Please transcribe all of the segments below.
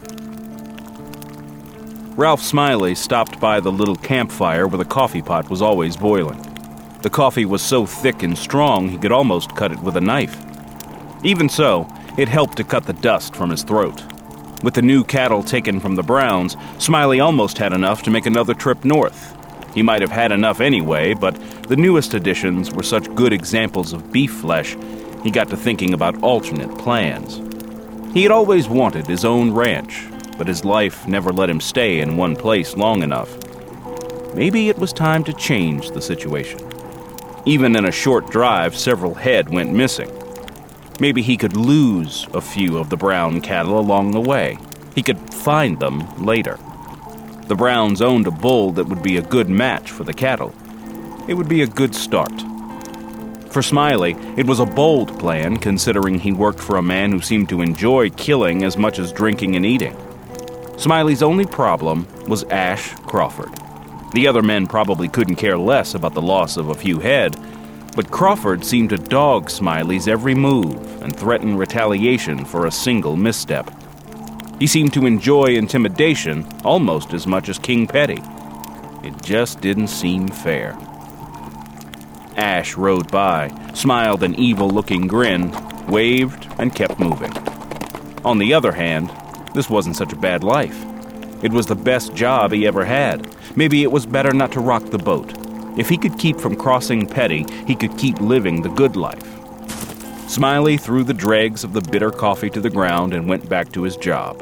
Ralph Smiley stopped by the little campfire where the coffee pot was always boiling. The coffee was so thick and strong he could almost cut it with a knife. Even so, it helped to cut the dust from his throat. With the new cattle taken from the Browns, Smiley almost had enough to make another trip north. He might have had enough anyway, but the newest additions were such good examples of beef flesh, he got to thinking about alternate plans. He had always wanted his own ranch, but his life never let him stay in one place long enough. Maybe it was time to change the situation. Even in a short drive, several head went missing. Maybe he could lose a few of the Brown cattle along the way. He could find them later. The Browns owned a bull that would be a good match for the cattle. It would be a good start. For Smiley, it was a bold plan, considering he worked for a man who seemed to enjoy killing as much as drinking and eating. Smiley's only problem was Ash Crawford. The other men probably couldn't care less about the loss of a few head, but Crawford seemed to dog Smiley's every move and threaten retaliation for a single misstep. He seemed to enjoy intimidation almost as much as King Petty. It just didn't seem fair. Ash rode by, smiled an evil-looking grin, waved, and kept moving. On the other hand, this wasn't such a bad life. It was the best job he ever had. Maybe it was better not to rock the boat. If he could keep from crossing Petty, he could keep living the good life. Smiley threw the dregs of the bitter coffee to the ground and went back to his job.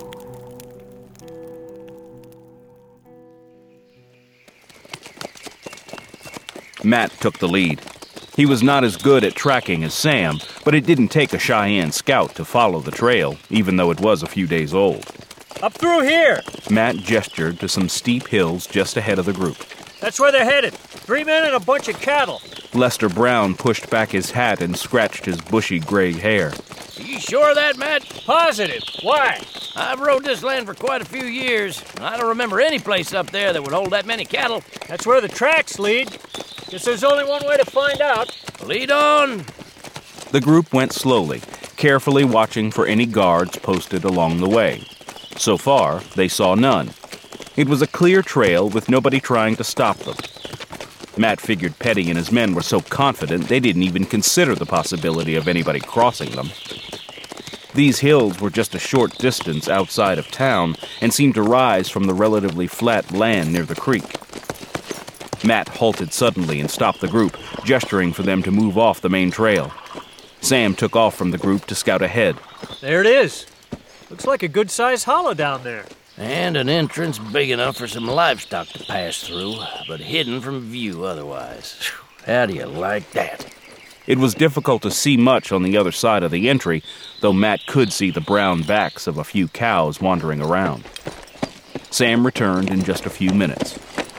Matt took the lead. He was not as good at tracking as Sam, but it didn't take a Cheyenne scout to follow the trail, even though it was a few days old. Up through here! Matt gestured to some steep hills just ahead of the group. That's where they're headed. 3 men and a bunch of cattle. Lester Brown pushed back his hat and scratched his bushy gray hair. You sure of that, Matt? Positive. Why? I've rode this land for quite a few years. I don't remember any place up there that would hold that many cattle. That's where the tracks lead. Guess there's only one way to find out. Lead on. The group went slowly, carefully watching for any guards posted along the way. So far, they saw none. It was a clear trail with nobody trying to stop them. Matt figured Petty and his men were so confident they didn't even consider the possibility of anybody crossing them. These hills were just a short distance outside of town and seemed to rise from the relatively flat land near the creek. Matt halted suddenly and stopped the group, gesturing for them to move off the main trail. Sam took off from the group to scout ahead. There it is. Looks like a good-sized hollow down there. And an entrance big enough for some livestock to pass through, but hidden from view otherwise. How do you like that? It was difficult to see much on the other side of the entry, though Matt could see the brown backs of a few cows wandering around. Sam returned in just a few minutes.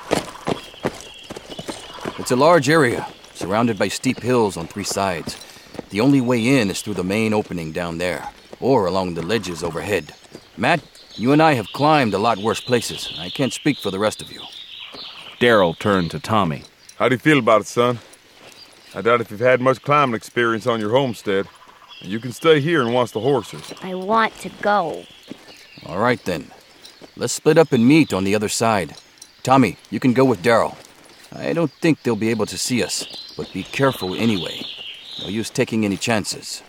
It's a large area, surrounded by steep hills on 3 sides. The only way in is through the main opening down there, or along the ledges overhead. Matt, you and I have climbed a lot worse places. I can't speak for the rest of you. Darrell turned to Tommy. How do you feel about it, son? I doubt if you've had much climbing experience on your homestead. You can stay here and watch the horses. I want to go. All right, then. Let's split up and meet on the other side. Tommy, you can go with Darrell. I don't think they'll be able to see us, but be careful anyway. No use taking any chances.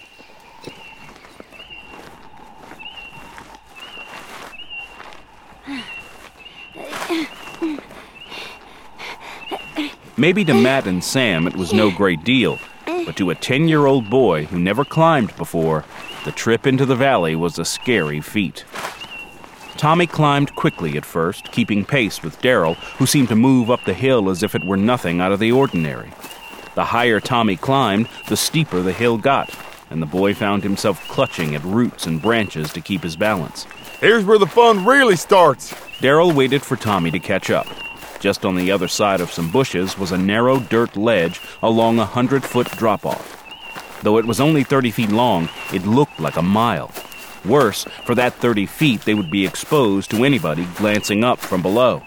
Maybe to Matt and Sam it was no great deal, but to a 10-year-old boy who never climbed before, the trip into the valley was a scary feat. Tommy climbed quickly at first, keeping pace with Darrell, who seemed to move up the hill as if it were nothing out of the ordinary. The higher Tommy climbed, the steeper the hill got, and the boy found himself clutching at roots and branches to keep his balance. Here's where the fun really starts. Darrell waited for Tommy to catch up. Just on the other side of some bushes was a narrow dirt ledge along a 100-foot drop-off. Though it was only 30 feet long, it looked like a mile. Worse, for that 30 feet, they would be exposed to anybody glancing up from below.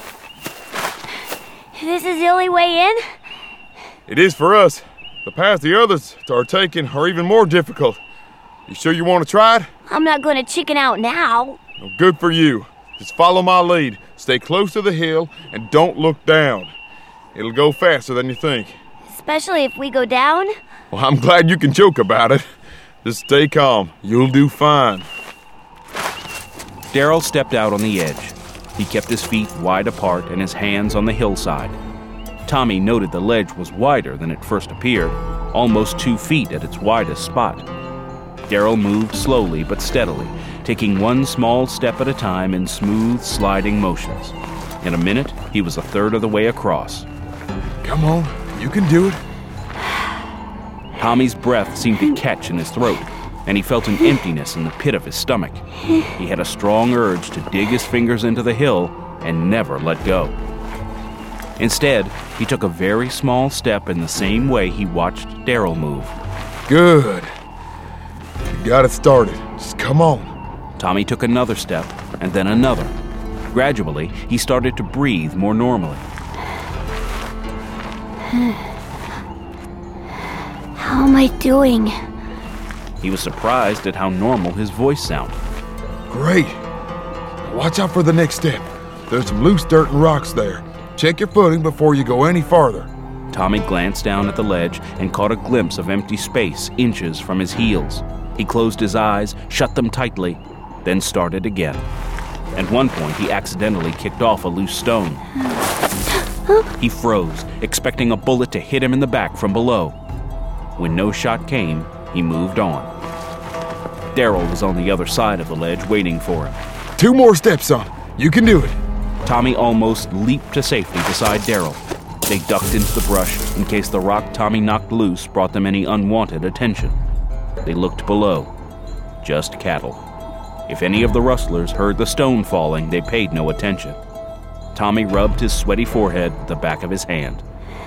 This is the only way in? It is for us. The path the others are taking are even more difficult. You sure you want to try it? I'm not going to chicken out now. Well, good for you. Just follow my lead. Stay close to the hill and don't look down. It'll go faster than you think. Especially if we go down? Well, I'm glad you can joke about it. Just stay calm. You'll do fine. Darrell stepped out on the edge. He kept his feet wide apart and his hands on the hillside. Tommy noted the ledge was wider than it first appeared, almost 2 feet at its widest spot. Darrell moved slowly but steadily, taking one small step at a time in smooth, sliding motions. In a minute, he was a third of the way across. Come on, you can do it. Tommy's breath seemed to catch in his throat, and he felt an emptiness in the pit of his stomach. He had a strong urge to dig his fingers into the hill and never let go. Instead, he took a very small step in the same way he watched Darrell move. Good. You got it started. Just come on. Tommy took another step, and then another. Gradually, he started to breathe more normally. How am I doing? He was surprised at how normal his voice sounded. Great. Watch out for the next step. There's some loose dirt and rocks there. Check your footing before you go any farther. Tommy glanced down at the ledge and caught a glimpse of empty space inches from his heels. He closed his eyes, shut them tightly, then started again. At one point, he accidentally kicked off a loose stone. He froze, expecting a bullet to hit him in the back from below. When no shot came, he moved on. Darrell was on the other side of the ledge waiting for him. 2 more steps, son. You can do it. Tommy almost leaped to safety beside Darrell. They ducked into the brush in case the rock Tommy knocked loose brought them any unwanted attention. They looked below. Just cattle. If any of the rustlers heard the stone falling, they paid no attention. Tommy rubbed his sweaty forehead with the back of his hand.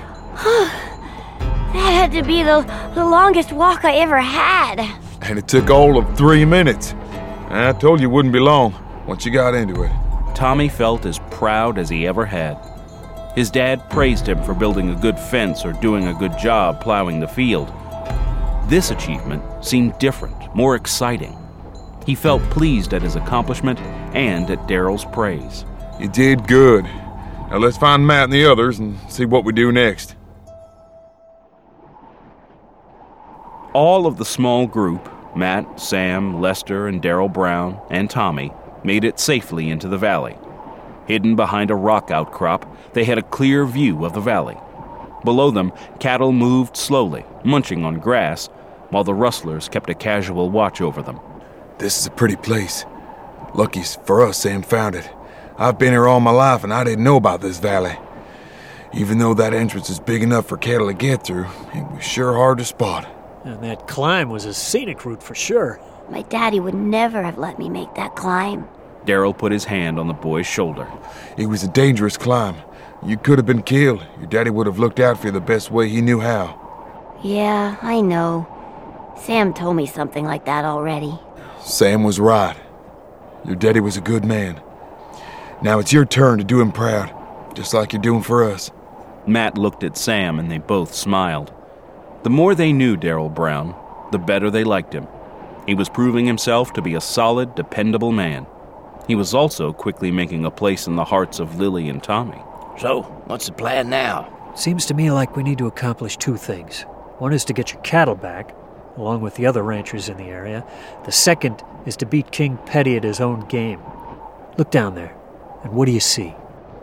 That had to be the longest walk I ever had. And it took all of 3 minutes. I told you it wouldn't be long once you got into it. Tommy felt as proud as he ever had. His dad praised him for building a good fence or doing a good job plowing the field. This achievement seemed different, more exciting. He felt pleased at his accomplishment and at Darrell's praise. You did good. Now let's find Matt and the others and see what we do next. All of the small group, Matt, Sam, Lester, and Darrell Brown, and Tommy, made it safely into the valley. Hidden behind a rock outcrop, they had a clear view of the valley. Below them, cattle moved slowly, munching on grass, while the rustlers kept a casual watch over them. This is a pretty place. Lucky for us, Sam found it. I've been here all my life and I didn't know about this valley. Even though that entrance is big enough for cattle to get through, it was sure hard to spot. And that climb was a scenic route for sure. My daddy would never have let me make that climb. Darrell put his hand on the boy's shoulder. It was a dangerous climb. You could have been killed. Your daddy would have looked out for you the best way he knew how. Yeah, I know. Sam told me something like that already. Sam was right. Your daddy was a good man. Now it's your turn to do him proud, just like you're doing for us. Matt looked at Sam and they both smiled. The more they knew Darrell Brown, the better they liked him. He was proving himself to be a solid, dependable man. He was also quickly making a place in the hearts of Lily and Tommy. So, what's the plan now? Seems to me like we need to accomplish 2 things. One is to get your cattle back, along with the other ranchers in the area. The second is to beat King Petty at his own game. Look down there, and what do you see?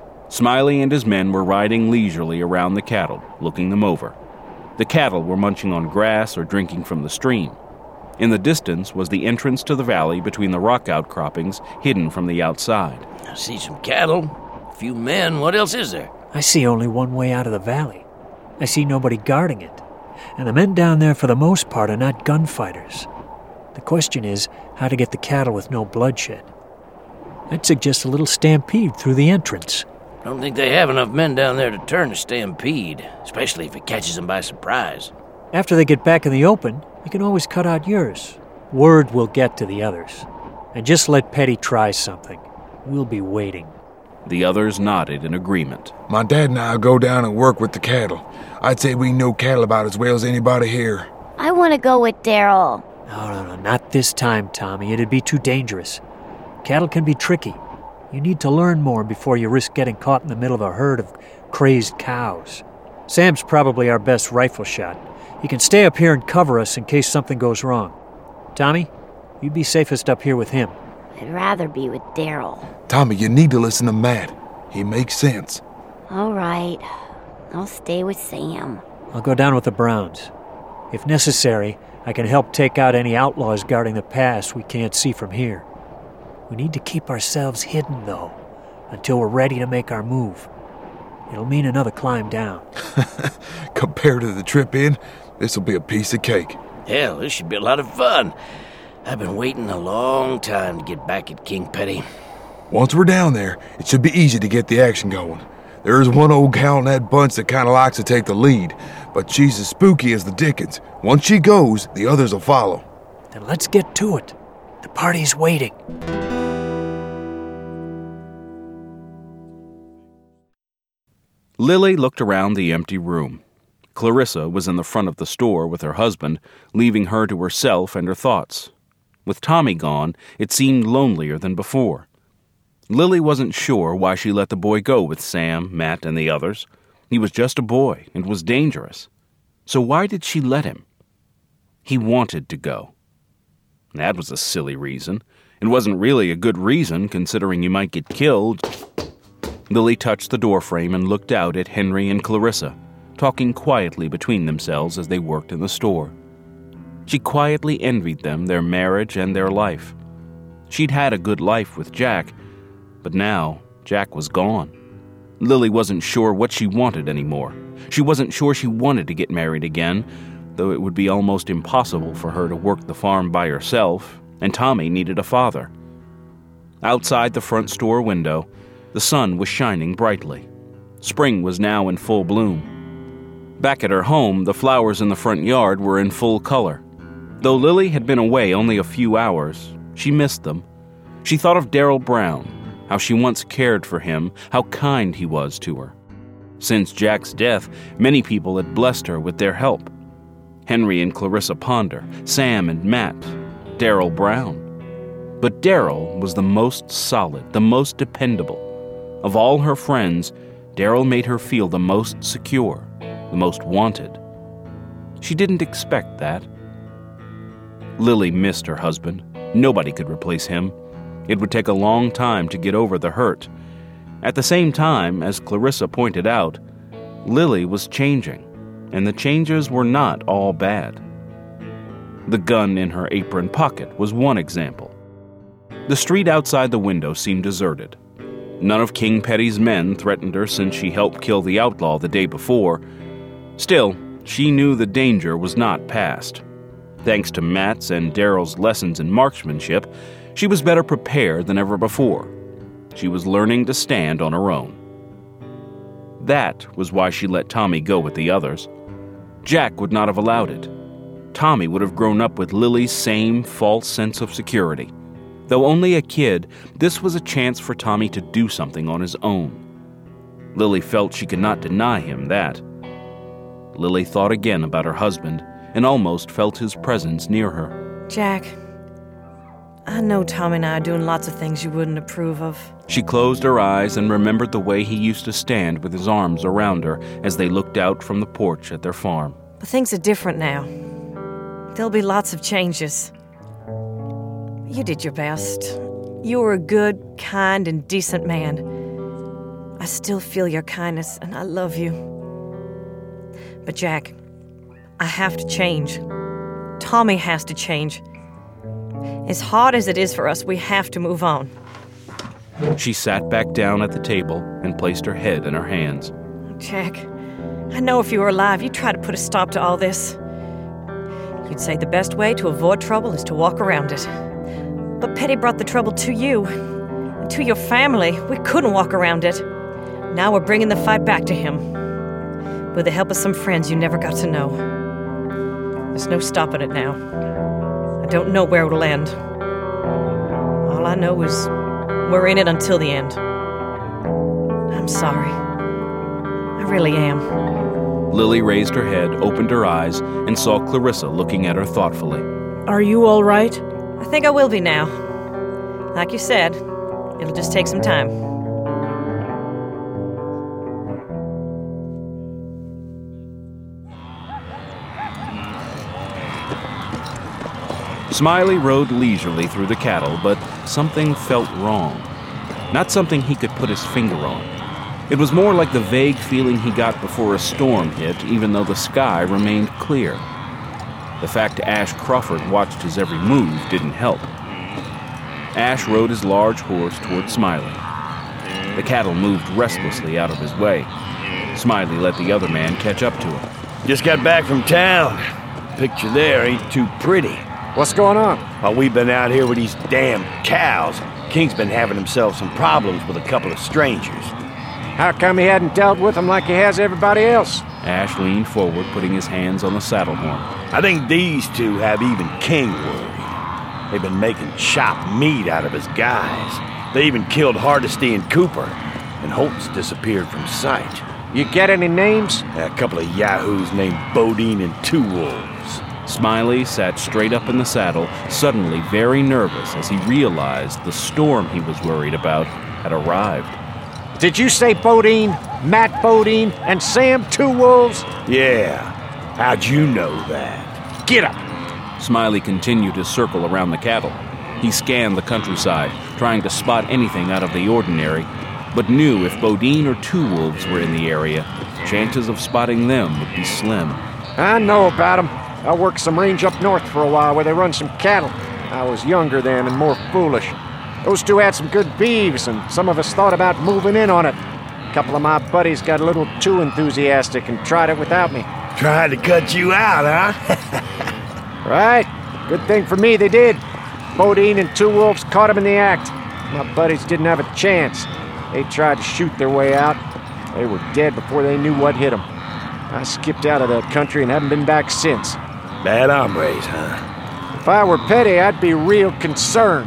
Smiley and his men were riding leisurely around the cattle, looking them over. The cattle were munching on grass or drinking from the stream. In the distance was the entrance to the valley between the rock outcroppings, hidden from the outside. I see some cattle, a few men. What else is there? I see only one way out of the valley. I see nobody guarding it. And the men down there, for the most part, are not gunfighters. The question is how to get the cattle with no bloodshed. I'd suggest a little stampede through the entrance. I don't think they have enough men down there to turn a stampede, especially if it catches them by surprise. After they get back in the open, you can always cut out yours. Word will get to the others. And just let Petty try something. We'll be waiting. The others nodded in agreement. My dad and I'll go down and work with the cattle. I'd say we know cattle about as well as anybody here. I want to go with Darrell. No, not this time, Tommy. It'd be too dangerous. Cattle can be tricky. You need to learn more before you risk getting caught in the middle of a herd of crazed cows. Sam's probably our best rifle shot. He can stay up here and cover us in case something goes wrong. Tommy, you'd be safest up here with him. I'd rather be with Daryl. Tommy, you need to listen to Matt. He makes sense. All right. I'll stay with Sam. I'll go down with the Browns. If necessary, I can help take out any outlaws guarding the pass we can't see from here. We need to keep ourselves hidden, though, until we're ready to make our move. It'll mean another climb down. Compared to the trip in, this'll be a piece of cake. Hell, this should be a lot of fun. I've been waiting a long time to get back at King Petty. Once we're down there, it should be easy to get the action going. There is one old gal in that bunch that kind of likes to take the lead, but she's as spooky as the dickens. Once she goes, the others will follow. Then let's get to it. The party's waiting. Lily looked around the empty room. Clarissa was in the front of the store with her husband, leaving her to herself and her thoughts. With Tommy gone, it seemed lonelier than before. Lily wasn't sure why she let the boy go with Sam, Matt, and the others. He was just a boy and was dangerous. So why did she let him? He wanted to go. That was a silly reason. It wasn't really a good reason, considering you might get killed. Lily touched the doorframe and looked out at Henry and Clarissa, talking quietly between themselves as they worked in the store. She quietly envied them their marriage and their life. She'd had a good life with Jack, but now Jack was gone. Lily wasn't sure what she wanted anymore. She wasn't sure she wanted to get married again, though it would be almost impossible for her to work the farm by herself, and Tommy needed a father. Outside the front store window, the sun was shining brightly. Spring was now in full bloom. Back at her home, the flowers in the front yard were in full color. Though Lily had been away only a few hours, she missed them. She thought of Daryl Brown, how she once cared for him, how kind he was to her. Since Jack's death, many people had blessed her with their help. Henry and Clarissa Ponder, Sam and Matt, Daryl Brown. But Daryl was the most solid, the most dependable. Of all her friends, Daryl made her feel the most secure, the most wanted. She didn't expect that. Lily missed her husband. Nobody could replace him. It would take a long time to get over the hurt. At the same time, as Clarissa pointed out, Lily was changing, and the changes were not all bad. The gun in her apron pocket was one example. The street outside the window seemed deserted. None of King Petty's men threatened her since she helped kill the outlaw the day before. Still, she knew the danger was not past. Thanks to Matt's and Daryl's lessons in marksmanship, she was better prepared than ever before. She was learning to stand on her own. That was why she let Tommy go with the others. Jack would not have allowed it. Tommy would have grown up with Lily's same false sense of security. Though only a kid, this was a chance for Tommy to do something on his own. Lily felt she could not deny him that. Lily thought again about her husband and almost felt his presence near her. Jack, I know Tommy and I are doing lots of things you wouldn't approve of. She closed her eyes and remembered the way he used to stand with his arms around her as they looked out from the porch at their farm. But things are different now. There'll be lots of changes. You did your best. You were a good, kind, and decent man. I still feel your kindness, and I love you. But Jack, I have to change. Tommy has to change. As hard as it is for us, we have to move on. She sat back down at the table and placed her head in her hands. Jack, I know if you were alive, you'd try to put a stop to all this. You'd say the best way to avoid trouble is to walk around it. But Petty brought the trouble to you, and to your family. We couldn't walk around it. Now we're bringing the fight back to him. With the help of some friends you never got to know. There's no stopping it now. I don't know where it'll end. All I know is we're in it until the end. I'm sorry. I really am. Lily raised her head, opened her eyes, and saw Clarissa looking at her thoughtfully. Are you all right? I think I will be now. Like you said, it'll just take some time. Smiley rode leisurely through the cattle, but something felt wrong. Not something he could put his finger on. It was more like the vague feeling he got before a storm hit, even though the sky remained clear. The fact Ash Crawford watched his every move didn't help. Ash rode his large horse toward Smiley. The cattle moved restlessly out of his way. Smiley let the other man catch up to him. Just got back from town. Picture there ain't too pretty. What's going on? While we've been out here with these damn cows, King's been having himself some problems with a couple of strangers. How come he hadn't dealt with them like he has everybody else? Ash leaned forward, putting his hands on the saddle horn. I think these two have even King worried. They've been making chopped meat out of his guys. They even killed Hardesty and Cooper, and Holt's disappeared from sight. You get any names? A couple of yahoos named Bodine and Two Wolves. Smiley sat straight up in the saddle, suddenly very nervous as he realized the storm he was worried about had arrived. Did you say Bodine, Matt Bodine, and Sam Two Wolves? Yeah. How'd you know that? Get up! Smiley continued his circle around the cattle. He scanned the countryside, trying to spot anything out of the ordinary, but knew if Bodine or Two Wolves were in the area, chances of spotting them would be slim. I know about them. I worked some range up north for a while where they run some cattle. I was younger then and more foolish. Those two had some good beeves, and some of us thought about moving in on it. A couple of my buddies got a little too enthusiastic and tried it without me. Tried to cut you out, huh? Right. Good thing for me they did. Bodine and Two Wolves caught him in the act. My buddies didn't have a chance. They tried to shoot their way out. They were dead before they knew what hit them. I skipped out of the country and haven't been back since. Bad hombres, huh? If I were Petty, I'd be real concerned.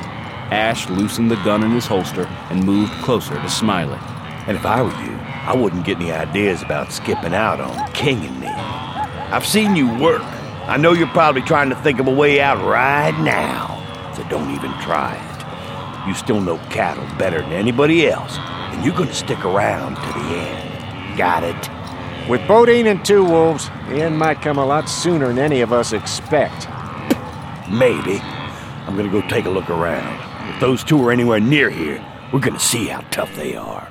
Ash loosened the gun in his holster and moved closer to Smiley. And if I were you, I wouldn't get any ideas about skipping out on King and me. I've seen you work. I know you're probably trying to think of a way out right now, so don't even try it. You still know cattle better than anybody else, and you're gonna stick around to the end. Got it? With Bodine and Two Wolves, the end might come a lot sooner than any of us expect. Maybe. I'm gonna go take a look around. If those two are anywhere near here, we're gonna see how tough they are.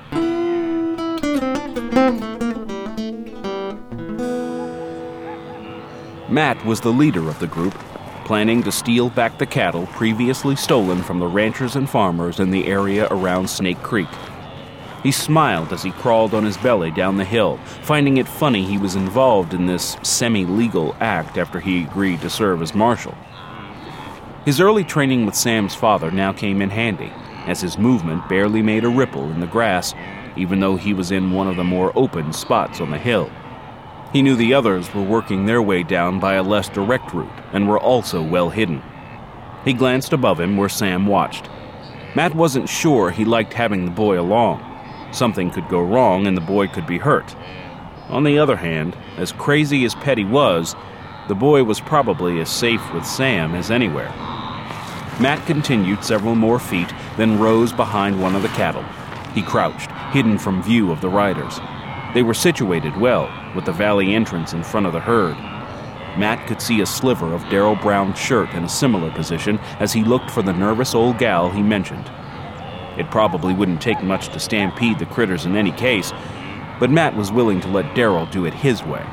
Matt was the leader of the group, planning to steal back the cattle previously stolen from the ranchers and farmers in the area around Snake Creek. He smiled as he crawled on his belly down the hill, finding it funny he was involved in this semi-legal act after he agreed to serve as marshal. His early training with Sam's father now came in handy, as his movement barely made a ripple in the grass, even though he was in one of the more open spots on the hill. He knew the others were working their way down by a less direct route and were also well hidden. He glanced above him where Sam watched. Matt wasn't sure he liked having the boy along. Something could go wrong and the boy could be hurt. On the other hand, as crazy as Petty was, the boy was probably as safe with Sam as anywhere. Matt continued several more feet, then rose behind one of the cattle. He crouched, hidden from view of the riders. They were situated well, with the valley entrance in front of the herd. Matt could see a sliver of Darrell Brown's shirt in a similar position as he looked for the nervous old gal he mentioned. It probably wouldn't take much to stampede the critters in any case, but Matt was willing to let Darrell do it his way.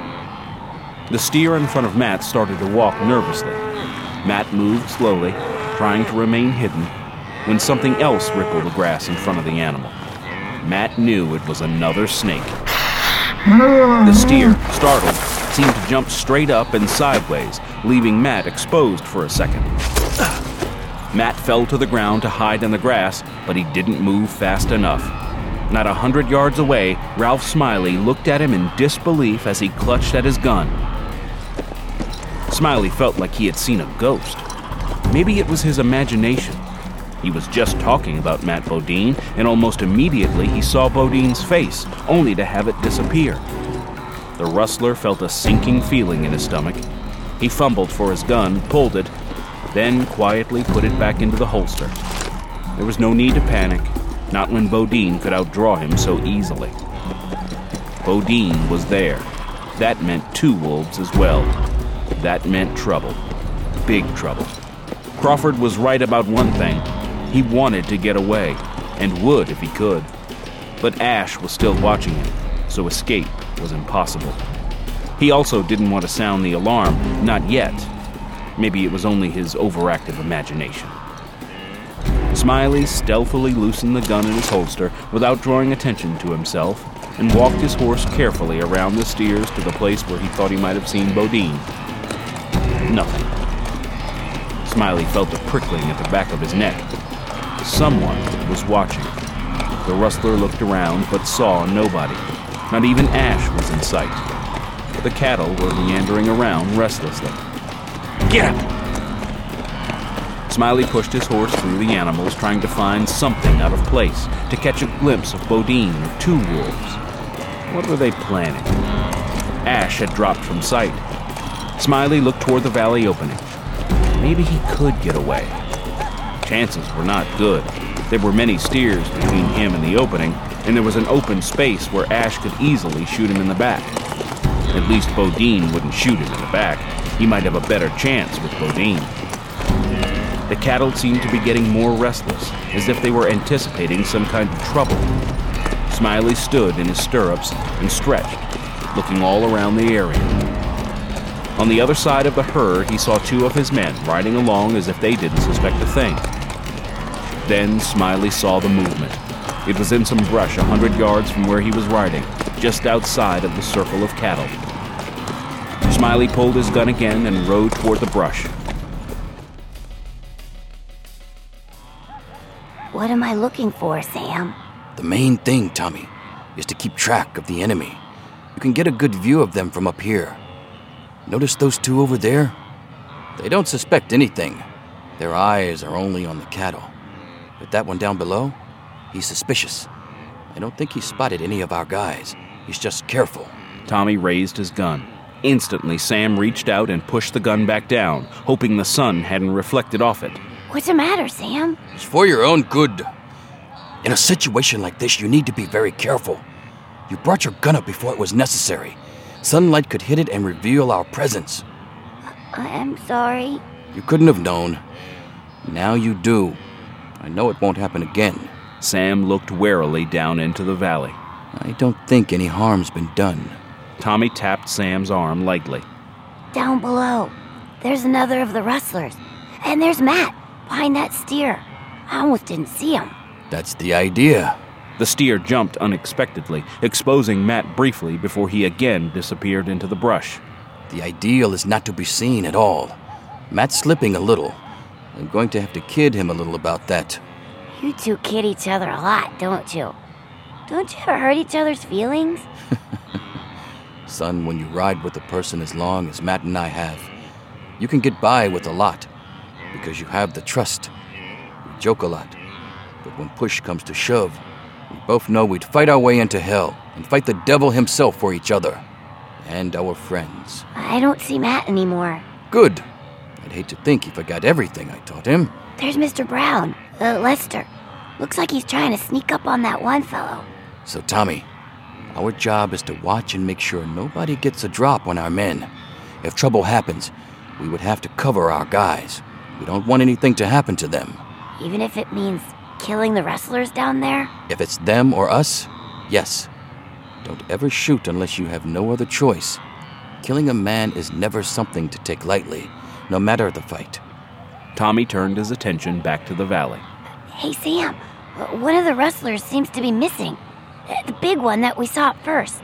The steer in front of Matt started to walk nervously. Matt moved slowly, trying to remain hidden, when something else rippled the grass in front of the animal. Matt knew it was another snake. The steer, startled, seemed to jump straight up and sideways, leaving Matt exposed for a second. Matt fell to the ground to hide in the grass, but he didn't move fast enough. Not 100 yards away, Ralph Smiley looked at him in disbelief as he clutched at his gun. Smiley felt like he had seen a ghost. Maybe it was his imagination. He was just talking about Matt Bodine, and almost immediately he saw Bodine's face, only to have it disappear. The rustler felt a sinking feeling in his stomach. He fumbled for his gun, pulled it, then quietly put it back into the holster. There was no need to panic, not when Bodine could outdraw him so easily. Bodine was there. That meant 2 wolves as well. That meant trouble. Big trouble. Crawford was right about one thing. He wanted to get away, and would if he could. But Ash was still watching him, so escape was impossible. He also didn't want to sound the alarm, not yet. Maybe it was only his overactive imagination. Smiley stealthily loosened the gun in his holster without drawing attention to himself, and walked his horse carefully around the steers to the place where he thought he might have seen Bodine. Nothing. Smiley felt a prickling at the back of his neck. Someone was watching. The rustler looked around but saw nobody. Not even Ash was in sight. The cattle were meandering around restlessly. Get up! Smiley pushed his horse through the animals, trying to find something out of place, to catch a glimpse of Bodine or 2 wolves. What were they planning? Ash had dropped from sight. Smiley looked toward the valley opening. Maybe he could get away. Chances were not good. There were many steers between him and the opening, and there was an open space where Ash could easily shoot him in the back. At least Bodine wouldn't shoot him in the back. He might have a better chance with Bodine. The cattle seemed to be getting more restless, as if they were anticipating some kind of trouble. Smiley stood in his stirrups and stretched, looking all around the area. On the other side of the herd, he saw 2 of his men riding along as if they didn't suspect a thing. Then Smiley saw the movement. It was in some brush 100 yards from where he was riding, just outside of the circle of cattle. Smiley pulled his gun again and rode toward the brush. What am I looking for, Sam? The main thing, Tommy, is to keep track of the enemy. You can get a good view of them from up here. Notice those 2 over there? They don't suspect anything. Their eyes are only on the cattle. But that one down below, he's suspicious. I don't think he spotted any of our guys. He's just careful. Tommy raised his gun. Instantly, Sam reached out and pushed the gun back down, hoping the sun hadn't reflected off it. What's the matter, Sam? It's for your own good. In a situation like this, you need to be very careful. You brought your gun up before it was necessary. Sunlight could hit it and reveal our presence. I'm sorry. You couldn't have known. Now you do. I know it won't happen again. Sam looked warily down into the valley. I don't think any harm's been done. Tommy tapped Sam's arm lightly. Down below, there's another of the rustlers. And there's Matt, behind that steer. I almost didn't see him. That's the idea. The steer jumped unexpectedly, exposing Matt briefly before he again disappeared into the brush. The ideal is not to be seen at all. Matt's slipping a little. I'm going to have to kid him a little about that. You 2 kid each other a lot, don't you? Don't you ever hurt each other's feelings? Son, when you ride with a person as long as Matt and I have, you can get by with a lot because you have the trust. We joke a lot, but when push comes to shove, we both know we'd fight our way into hell and fight the devil himself for each other and our friends. I don't see Matt anymore. Good. I'd hate to think he forgot everything I taught him. There's Mr. Brown, Lester. Looks like he's trying to sneak up on that one fellow. So, Tommy, our job is to watch and make sure nobody gets a drop on our men. If trouble happens, we would have to cover our guys. We don't want anything to happen to them. Even if it means killing the rustlers down there? If it's them or us, yes. Don't ever shoot unless you have no other choice. Killing a man is never something to take lightly, no matter the fight. Tommy turned his attention back to the valley. Hey, Sam, one of the rustlers seems to be missing. The big one that we saw at first.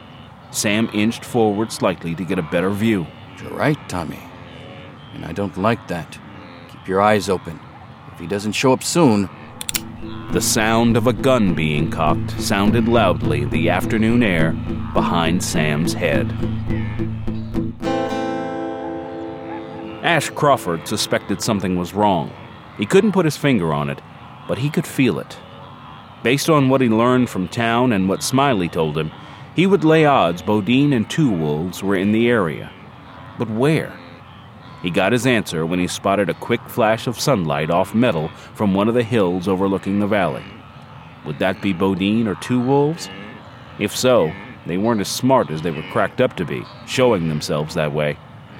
Sam inched forward slightly to get a better view. You're right, Tommy. And I don't like that. Keep your eyes open. If he doesn't show up soon... The sound of a gun being cocked sounded loudly in the afternoon air behind Sam's head. Ash Crawford suspected something was wrong. He couldn't put his finger on it, but he could feel it. Based on what he learned from town and what Smiley told him, he would lay odds Bodine and 2 wolves were in the area. But where? He got his answer when he spotted a quick flash of sunlight off metal from one of the hills overlooking the valley. Would that be Bodine or two wolves? If so, they weren't as smart as they were cracked up to be, showing themselves that way.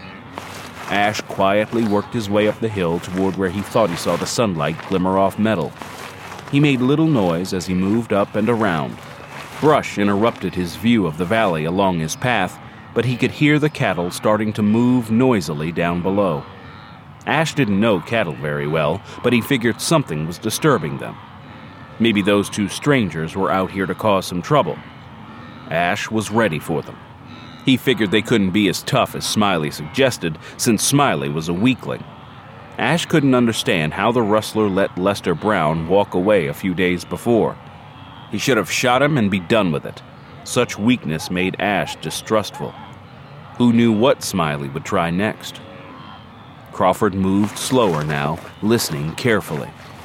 Ash quietly worked his way up the hill toward where he thought he saw the sunlight glimmer off metal. He made little noise as he moved up and around. Brush interrupted his view of the valley along his path, but he could hear the cattle starting to move noisily down below. Ash didn't know cattle very well, but he figured something was disturbing them. Maybe those two strangers were out here to cause some trouble. Ash was ready for them. He figured they couldn't be as tough as Smiley suggested, since Smiley was a weakling. Ash couldn't understand how the rustler let Lester Brown walk away a few days before. He should have shot him and be done with it. Such weakness made Ash distrustful. Who knew what Smiley would try next? Crawford moved slower now, listening carefully.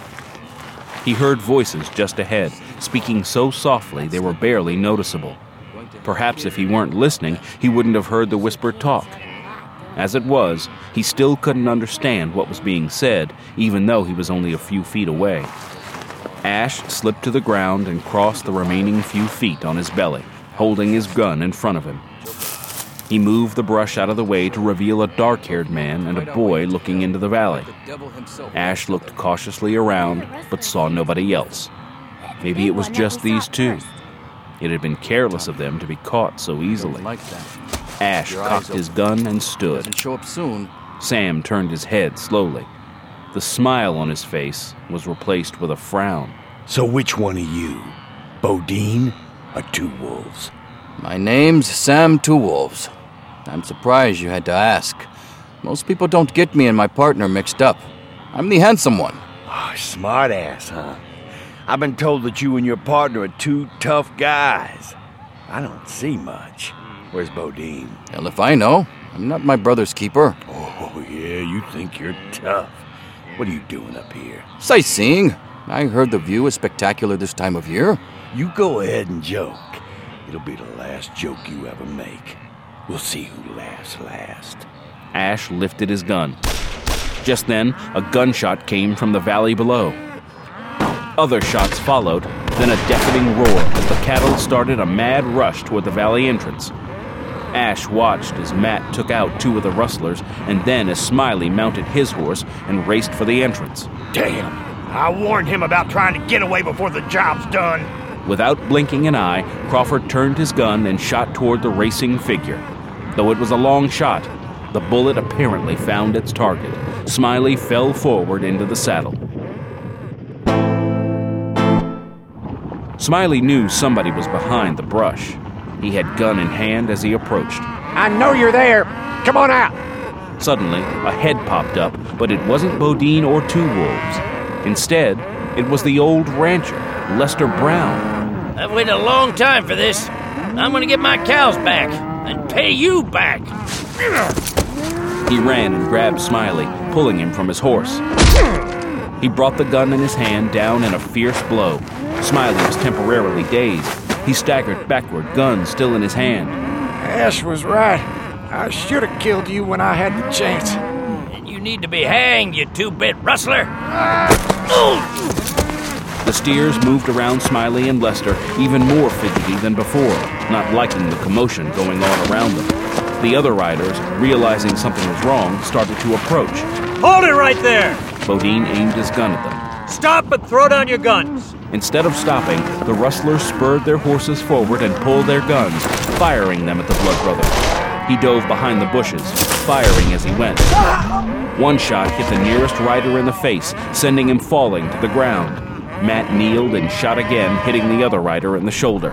He heard voices just ahead, speaking so softly they were barely noticeable. Perhaps if he weren't listening, he wouldn't have heard the whispered talk. As it was, he still couldn't understand what was being said, even though he was only a few feet away. Ash slipped to the ground and crossed the remaining few feet on his belly, holding his gun in front of him. He moved the brush out of the way to reveal a dark-haired man and a boy looking into the valley. Ash looked cautiously around, but saw nobody else. Maybe it was just these two. It had been careless of them to be caught so easily. Ash cocked his gun and stood. Doesn't show up soon. Sam turned his head slowly. The smile on his face was replaced with a frown. So which one of you? Bodine or Two Wolves? My name's Sam Two Wolves. I'm surprised you had to ask. Most people don't get me and my partner mixed up. I'm the handsome one. Oh, smart ass, huh? I've been told that you and your partner are two tough guys. I don't see much. Where's Bodine? Hell if I know. I'm not my brother's keeper. Oh, yeah, you think you're tough. What are you doing up here? Sightseeing. I heard the view is spectacular this time of year. You go ahead and joke. It'll be the last joke you ever make. We'll see who laughs last. Ash lifted his gun. Just then, a gunshot came from the valley below. Other shots followed, then a deafening roar as the cattle started a mad rush toward the valley entrance. Ash watched as Matt took out two of the rustlers, and then as Smiley mounted his horse and raced for the entrance. Damn! I warned him about trying to get away before the job's done. Without blinking an eye, Crawford turned his gun and shot toward the racing figure. Though it was a long shot, the bullet apparently found its target. Smiley fell forward into the saddle. Smiley knew somebody was behind the brush. He had gun in hand as he approached. I know you're there. Come on out. Suddenly, a head popped up, but it wasn't Bodine or Two Wolves. Instead, it was the old rancher, Lester Brown. I've waited a long time for this. I'm gonna get my cows back and pay you back. He ran and grabbed Smiley, pulling him from his horse. He brought the gun in his hand down in a fierce blow. Smiley was temporarily dazed. He staggered backward, gun still in his hand. Ash was right. I should have killed you when I had the chance. And you need to be hanged, you two-bit rustler. The steers moved around Smiley and Lester, even more fidgety than before, not liking the commotion going on around them. The other riders, realizing something was wrong, started to approach. Hold it right there! Bodine aimed his gun at them. Stop and throw down your guns! Instead of stopping, the rustlers spurred their horses forward and pulled their guns, firing them at the Blood Brother. He dove behind the bushes, firing as he went. One shot hit the nearest rider in the face, sending him falling to the ground. Matt kneeled and shot again, hitting the other rider in the shoulder.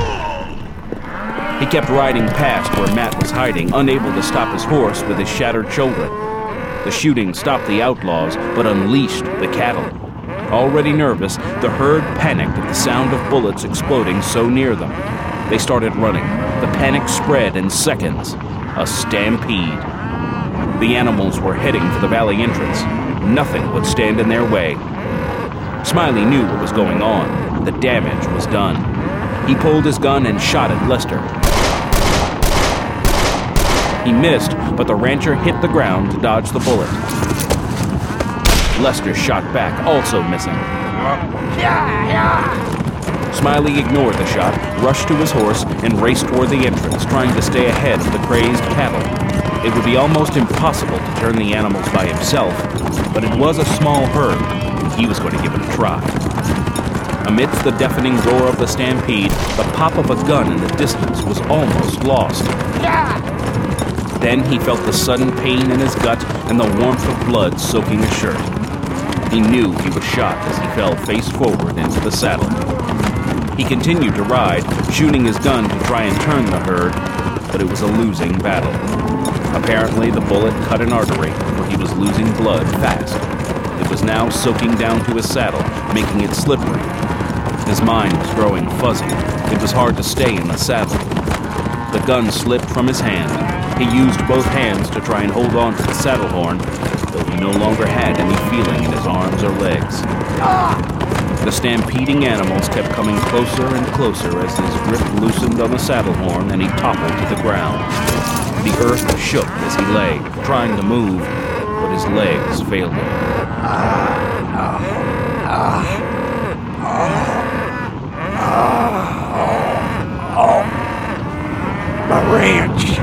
He kept riding past where Matt was hiding, unable to stop his horse with his shattered shoulder. The shooting stopped the outlaws, but unleashed the cattle. Already nervous, the herd panicked at the sound of bullets exploding so near them. They started running. The panic spread in seconds. A stampede. The animals were heading for the valley entrance. Nothing would stand in their way. Smiley knew what was going on. The damage was done. He pulled his gun and shot at Lester. He missed, but the rancher hit the ground to dodge the bullet. Lester shot back, also missing. Smiley ignored the shot, rushed to his horse, and raced toward the entrance, trying to stay ahead of the crazed cattle. It would be almost impossible to turn the animals by himself, but it was a small herd, and he was going to give it a try. Amidst the deafening roar of the stampede, the pop of a gun in the distance was almost lost. Then he felt the sudden pain in his gut and the warmth of blood soaking his shirt. He knew he was shot as he fell face forward into the saddle. He continued to ride, shooting his gun to try and turn the herd, but it was a losing battle. Apparently, the bullet cut an artery, for he was losing blood fast. It was now soaking down to his saddle, making it slippery. His mind was growing fuzzy. It was hard to stay in the saddle. The gun slipped from his hand. He used both hands to try and hold on to the saddle horn, though he no longer had any feeling in his arms or legs. The stampeding animals kept coming closer and closer as his grip loosened on the saddle horn and he toppled to the ground. The earth shook as he lay, trying to move, but his legs failed him. My ranch!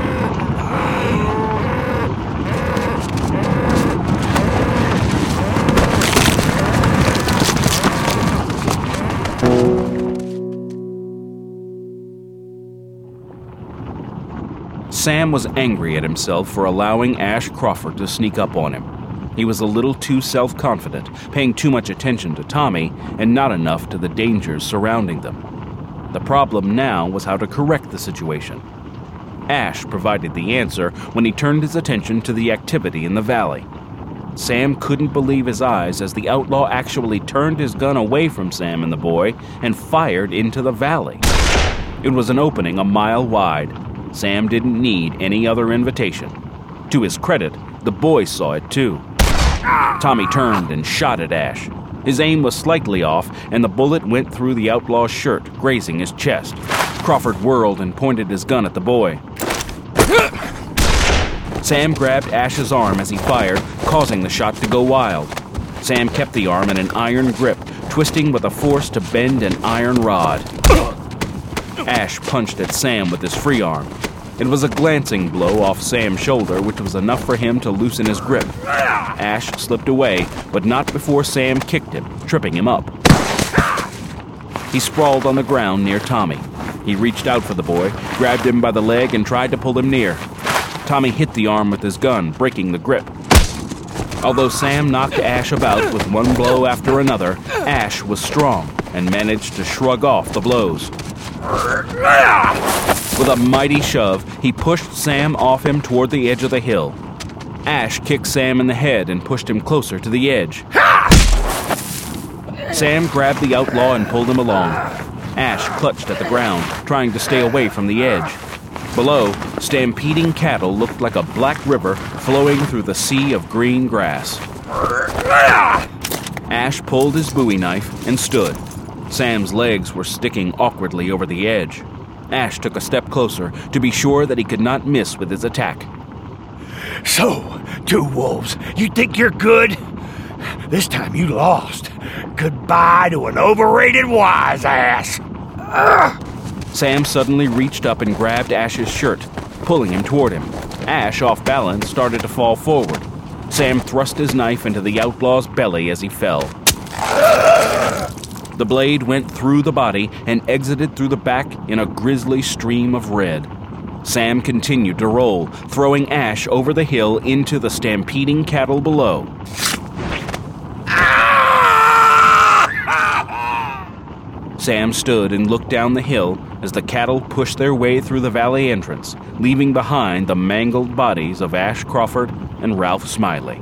Sam was angry at himself for allowing Ash Crawford to sneak up on him. He was a little too self-confident, paying too much attention to Tommy and not enough to the dangers surrounding them. The problem now was how to correct the situation. Ash provided the answer when he turned his attention to the activity in the valley. Sam couldn't believe his eyes as the outlaw actually turned his gun away from Sam and the boy and fired into the valley. It was an opening a mile wide. Sam didn't need any other invitation. To his credit, the boy saw it too. Tommy turned and shot at Ash. His aim was slightly off, and the bullet went through the outlaw's shirt, grazing his chest. Crawford whirled and pointed his gun at the boy. Sam grabbed Ash's arm as he fired, causing the shot to go wild. Sam kept the arm in an iron grip, twisting with a force to bend an iron rod. Ash punched at Sam with his free arm. It was a glancing blow off Sam's shoulder, which was enough for him to loosen his grip. Ash slipped away, but not before Sam kicked him, tripping him up. He sprawled on the ground near Tommy. He reached out for the boy, grabbed him by the leg, and tried to pull him near. Tommy hit the arm with his gun, breaking the grip. Although Sam knocked Ash about with one blow after another, Ash was strong and managed to shrug off the blows. With a mighty shove, he pushed Sam off him toward the edge of the hill. Ash kicked Sam in the head and pushed him closer to the edge. Sam grabbed the outlaw and pulled him along. Ash clutched at the ground, trying to stay away from the edge. Below, stampeding cattle looked like a black river flowing through the sea of green grass. Ash pulled his Bowie knife and stood. Sam's legs were sticking awkwardly over the edge. Ash took a step closer to be sure that he could not miss with his attack. So, Two Wolves, you think you're good? This time you lost. Goodbye to an overrated wise ass. Sam suddenly reached up and grabbed Ash's shirt, pulling him toward him. Ash, off balance, started to fall forward. Sam thrust his knife into the outlaw's belly as he fell. The blade went through the body and exited through the back in a grisly stream of red. Sam continued to roll, throwing Ash over the hill into the stampeding cattle below. Sam stood and looked down the hill as the cattle pushed their way through the valley entrance, leaving behind the mangled bodies of Ash Crawford and Ralph Smiley.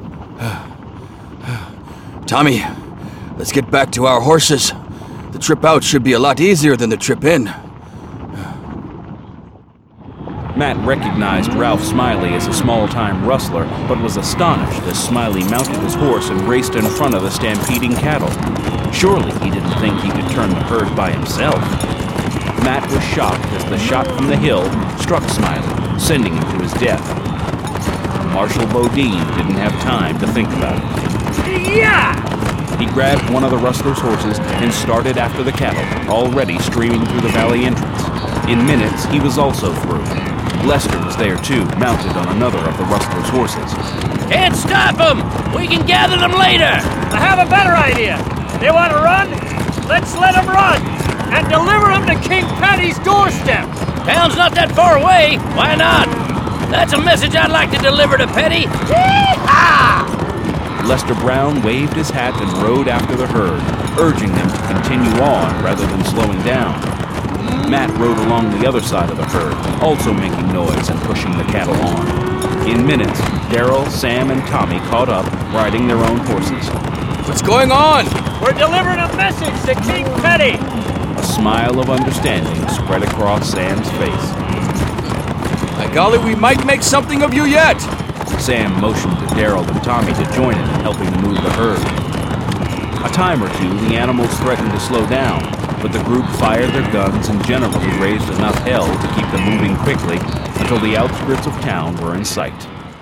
Tommy, let's get back to our horses. The trip out should be a lot easier than the trip in. Matt recognized Ralph Smiley as a small-time rustler, but was astonished as Smiley mounted his horse and raced in front of the stampeding cattle. Surely he didn't think he could turn the herd by himself. Matt was shocked as the shot from the hill struck Smiley, sending him to his death. Marshal Bodine didn't have time to think about it. Yeah! He grabbed one of the rustlers' horses and started after the cattle, already streaming through the valley entrance. In minutes, he was also through. Lester was there too, mounted on another of the rustlers' horses. Can't stop them! We can gather them later! I have a better idea. They want to run? Let's let them run! And deliver them to King Petty's doorstep! Town's not that far away. Why not? That's a message I'd like to deliver to Petty. Yee-haw! Lester Brown waved his hat and rode after the herd, urging them to continue on rather than slowing down. Matt rode along the other side of the herd, also making noise and pushing the cattle on. In minutes, Darrell, Sam, and Tommy caught up, riding their own horses. What's going on? We're delivering a message to King Petty! A smile of understanding spread across Sam's face. By golly, we might make something of you yet! Sam motioned to Darrell and Tommy to join him in helping to move the herd. A time or two, the animals threatened to slow down, but the group fired their guns and generally raised enough hell to keep them moving quickly until the outskirts of town were in sight.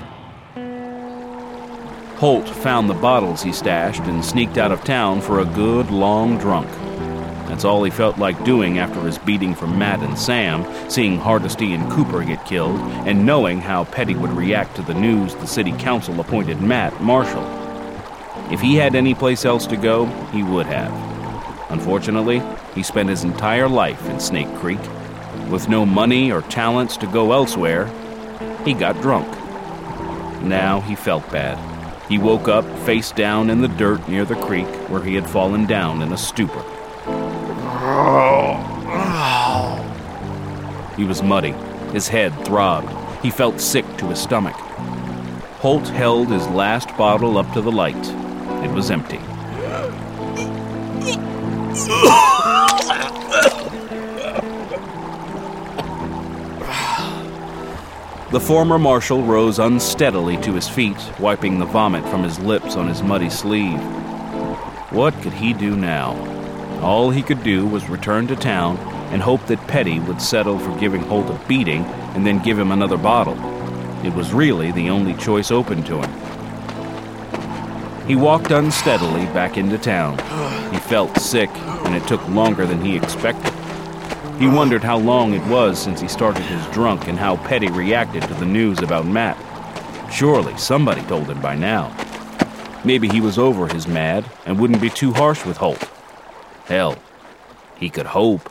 Holt found the bottles he stashed and sneaked out of town for a good, long drunk. That's all he felt like doing after his beating from Matt and Sam, seeing Hardesty and Cooper get killed, and knowing how Petty would react to the news the city council appointed Matt marshal. If he had any place else to go, he would have. Unfortunately, he spent his entire life in Snake Creek. With no money or talents to go elsewhere, he got drunk. Now he felt bad. He woke up face down in the dirt near the creek where he had fallen down in a stupor. He was muddy. His head throbbed. He felt sick to his stomach. Holt held his last bottle up to the light. It was empty. The former marshal rose unsteadily to his feet, wiping the vomit from his lips on his muddy sleeve. What could he do now? All he could do was return to town and hope that Petty would settle for giving Holt a beating and then give him another bottle. It was really the only choice open to him. He walked unsteadily back into town. He felt sick, and it took longer than he expected. He wondered how long it was since he started his drunk and how Petty reacted to the news about Matt. Surely somebody told him by now. Maybe he was over his mad and wouldn't be too harsh with Holt. Hell, he could hope.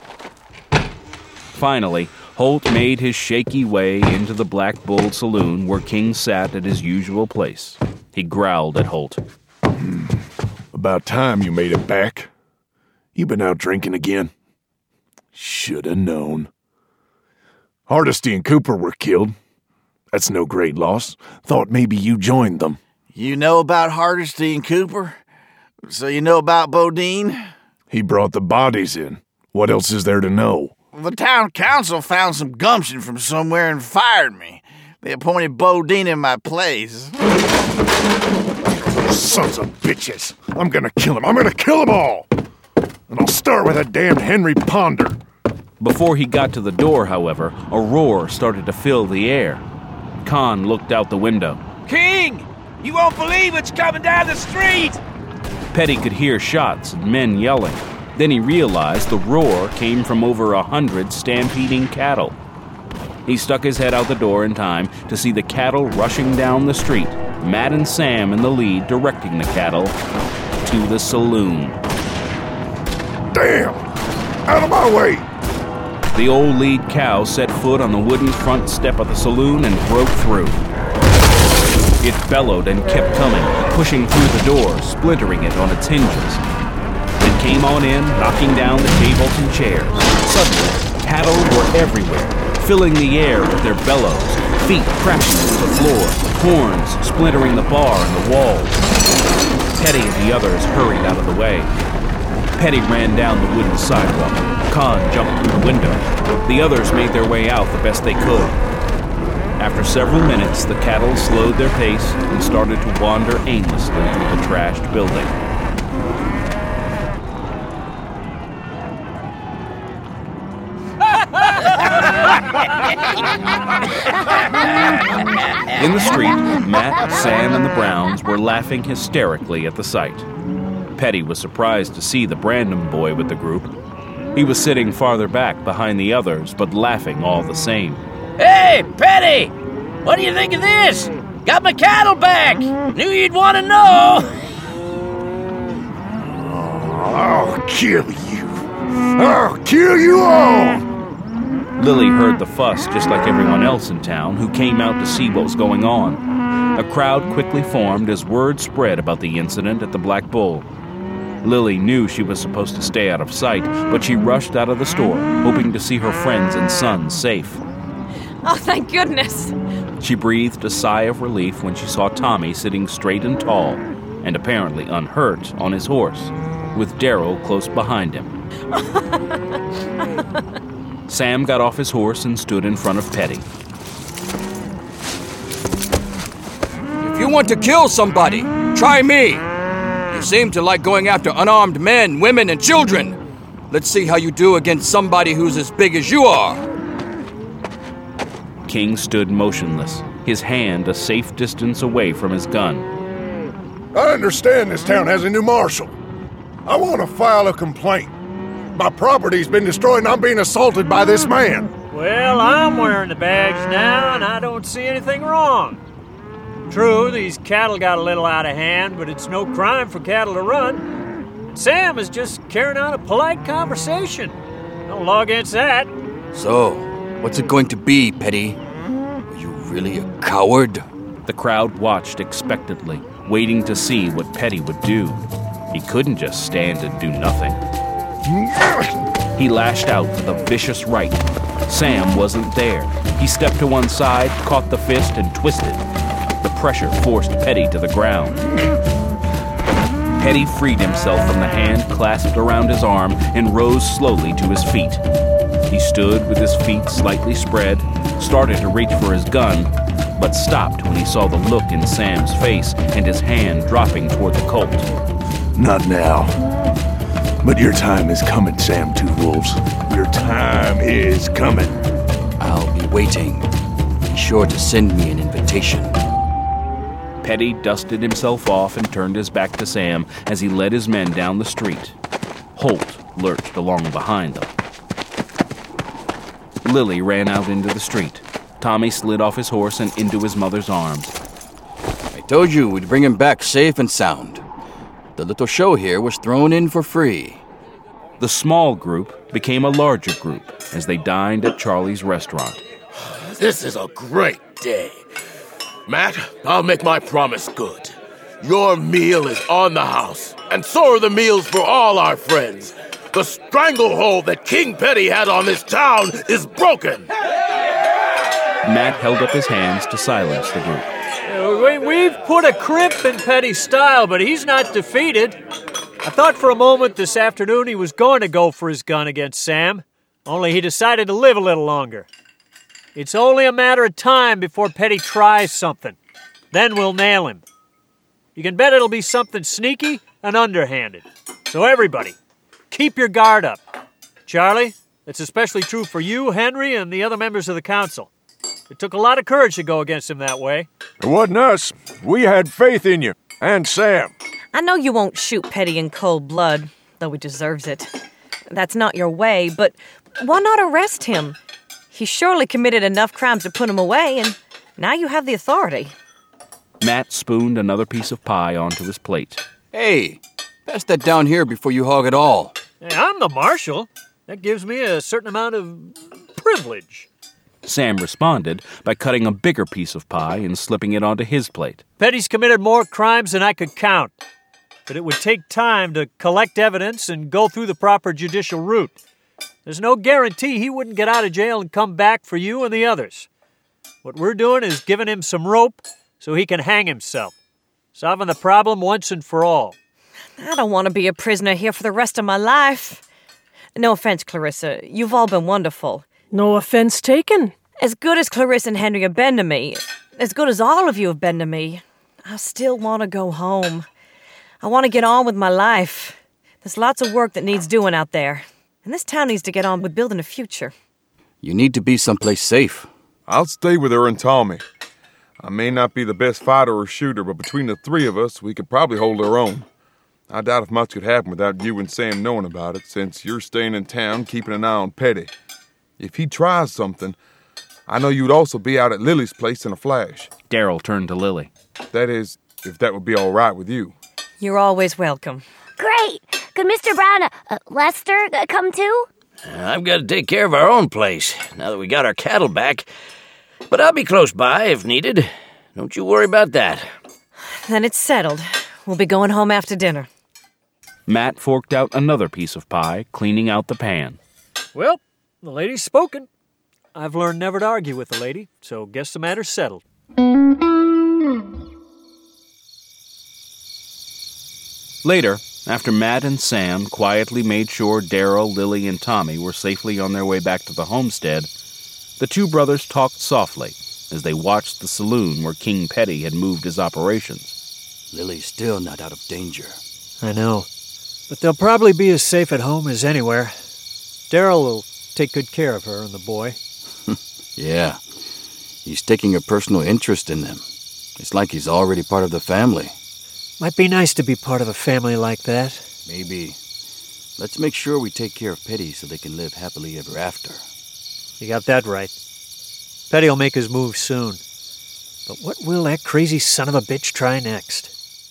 Finally, Holt made his shaky way into the Black Bull saloon where King sat at his usual place. He growled at Holt. About time you made it back. You been out drinking again? Shoulda known. Hardesty and Cooper were killed. That's no great loss. Thought maybe you joined them. You know about Hardesty and Cooper? So you know about Bodine? He brought the bodies in. What else is there to know? The town council found some gumption from somewhere and fired me. They appointed Bodine in my place. Sons of bitches! I'm gonna kill him. I'm gonna kill them all! And I'll start with that damned Henry Ponder. Before he got to the door, however, a roar started to fill the air. Khan looked out the window. King! You won't believe what's coming down the street! Petty could hear shots and men yelling. Then he realized the roar came from over 100 stampeding cattle. He stuck his head out the door in time to see the cattle rushing down the street, Matt and Sam in the lead directing the cattle to the saloon. Damn! Out of my way! The old lead cow set foot on the wooden front step of the saloon and broke through. It bellowed and kept coming, pushing through the door, splintering it on its hinges. It came on in, knocking down the tables and chairs. Suddenly, cattle were everywhere, filling the air with their bellows, feet crashing to the floor, horns splintering the bar and the walls. Petty and the others hurried out of the way. Petty ran down the wooden sidewalk. Khan jumped through the window. The others made their way out the best they could. After several minutes, the cattle slowed their pace and started to wander aimlessly through the trashed building. In the street, Matt, Sam, and the Browns were laughing hysterically at the sight. Petty was surprised to see the Brandon boy with the group. He was sitting farther back behind the others, but laughing all the same. Hey, Petty! What do you think of this? Got my cattle back! Knew you'd want to know! I'll kill you. I'll kill you all! Lily heard the fuss just like everyone else in town who came out to see what was going on. A crowd quickly formed as word spread about the incident at the Black Bull. Lily knew she was supposed to stay out of sight, but she rushed out of the store, hoping to see her friends and son safe. Oh, thank goodness. She breathed a sigh of relief when she saw Tommy sitting straight and tall, and apparently unhurt, on his horse, with Darrow close behind him. Sam got off his horse and stood in front of Petty. If you want to kill somebody, try me. You seem to like going after unarmed men, women, and children. Let's see how you do against somebody who's as big as you are. King stood motionless, his hand a safe distance away from his gun. I understand this town has a new marshal. I want to file a complaint. My property's been destroyed and I'm being assaulted by this man. Well, I'm wearing the badge now, and I don't see anything wrong. True, these cattle got a little out of hand, but it's no crime for cattle to run. And Sam is just carrying on a polite conversation. No law against that. So, what's it going to be, Petty? Are you really a coward? The crowd watched expectantly, waiting to see what Petty would do. He couldn't just stand and do nothing. He lashed out with a vicious right. Sam wasn't there. He stepped to one side, caught the fist, and twisted. The pressure forced Petty to the ground. Petty freed himself from the hand clasped around his arm and rose slowly to his feet. He stood with his feet slightly spread, started to reach for his gun, but stopped when he saw the look in Sam's face and his hand dropping toward the Colt. Not now. But your time is coming, Sam Two Wolves. Your time is coming. I'll be waiting. Be sure to send me an invitation. Petty dusted himself off and turned his back to Sam as he led his men down the street. Holt lurched along behind them. Lily ran out into the street. Tommy slid off his horse and into his mother's arms. I told you we'd bring him back safe and sound. The little show here was thrown in for free. The small group became a larger group as they dined at Charlie's restaurant. This is a great day. Matt, I'll make my promise good. Your meal is on the house, and so are the meals for all our friends. The stranglehold that King Petty had on this town is broken. Matt held up his hands to silence the group. We've put a crimp in Petty's style, but he's not defeated. I thought for a moment this afternoon he was going to go for his gun against Sam, only he decided to live a little longer. It's only a matter of time before Petty tries something. Then we'll nail him. You can bet it'll be something sneaky and underhanded. So everybody, keep your guard up. Charlie, it's especially true for you, Henry, and the other members of the council. It took a lot of courage to go against him that way. It wasn't us. We had faith in you. And Sam. I know you won't shoot Petty in cold blood, though he deserves it. That's not your way, but why not arrest him? He surely committed enough crimes to put him away, and now you have the authority. Matt spooned another piece of pie onto his plate. Hey, pass that down here before you hog it all. Hey, I'm the marshal. That gives me a certain amount of privilege. Sam responded by cutting a bigger piece of pie and slipping it onto his plate. Petty's committed more crimes than I could count, but it would take time to collect evidence and go through the proper judicial route. There's no guarantee he wouldn't get out of jail and come back for you and the others. What we're doing is giving him some rope so he can hang himself, solving the problem once and for all. I don't want to be a prisoner here for the rest of my life. No offense, Clarissa. You've all been wonderful. No offense taken. As good as Clarissa and Henry have been to me, as good as all of you have been to me, I still want to go home. I want to get on with my life. There's lots of work that needs doing out there, and this town needs to get on with building a future. You need to be someplace safe. I'll stay with her and Tommy. I may not be the best fighter or shooter, but between the three of us, we could probably hold our own. I doubt if much could happen without you and Sam knowing about it, since you're staying in town keeping an eye on Petty. If he tries something, I know you'd also be out at Lily's place in a flash. Darrell turned to Lily. That is, if that would be all right with you. You're always welcome. Great! Could Mr. Brown, Lester, come too? I've got to take care of our own place, now that we got our cattle back. But I'll be close by if needed. Don't you worry about that. Then it's settled. We'll be going home after dinner. Matt forked out another piece of pie, cleaning out the pan. Well, the lady's spoken. I've learned never to argue with the lady, so guess the matter's settled. Later, after Matt and Sam quietly made sure Darrell, Lily, and Tommy were safely on their way back to the homestead, the two brothers talked softly as they watched the saloon where King Petty had moved his operations. Lily's still not out of danger. I know, but they'll probably be as safe at home as anywhere. Darrell will take good care of her and the boy. Yeah, he's taking a personal interest in them. It's like he's already part of the family. Might be nice to be part of a family like that. Maybe. Let's make sure we take care of Petty so they can live happily ever after. You got that right. Petty'll make his move soon. But what will that crazy son of a bitch try next?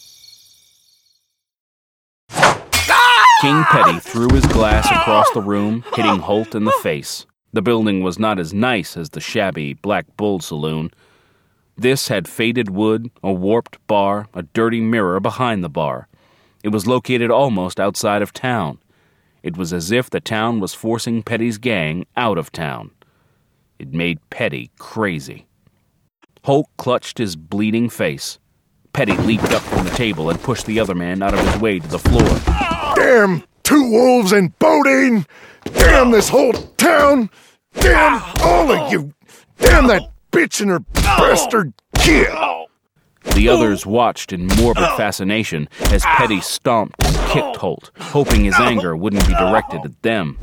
King Petty threw his glass across the room, hitting Holt in the face. The building was not as nice as the shabby Black Bull saloon. This had faded wood, a warped bar, a dirty mirror behind the bar. It was located almost outside of town. It was as if the town was forcing Petty's gang out of town. It made Petty crazy. Holt clutched his bleeding face. Petty leaped up from the table and pushed the other man out of his way to the floor. Damn Two Wolves and Bodine! Damn this whole town! Damn all of you! Damn that bitch and her bastard kid! The others watched in morbid fascination as Petty stomped and kicked Holt, hoping his anger wouldn't be directed at them.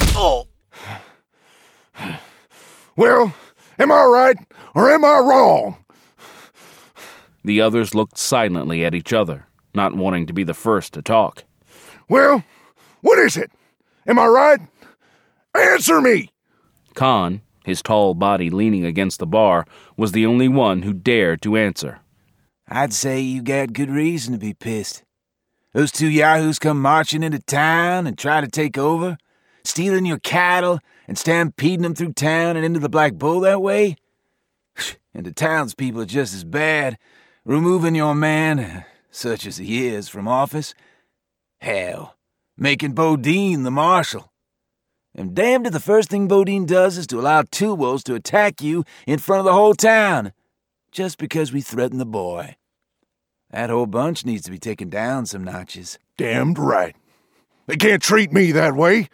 Well, am I right or am I wrong? The others looked silently at each other, not wanting to be the first to talk. Well, what is it? Am I right? Answer me! Khan, his tall body leaning against the bar, was the only one who dared to answer. I'd say you got good reason to be pissed. Those two yahoos come marching into town and try to take over, stealing your cattle and stampeding them through town and into the Black Bull that way? And the townspeople are just as bad, removing your man, such as he is, from office. Hell, making Bodine the marshal. And damned if the first thing Bodine does is to allow Two Wolves to attack you in front of the whole town, just because we threatened the boy. That whole bunch needs to be taken down some notches. Damned right. They can't treat me that way.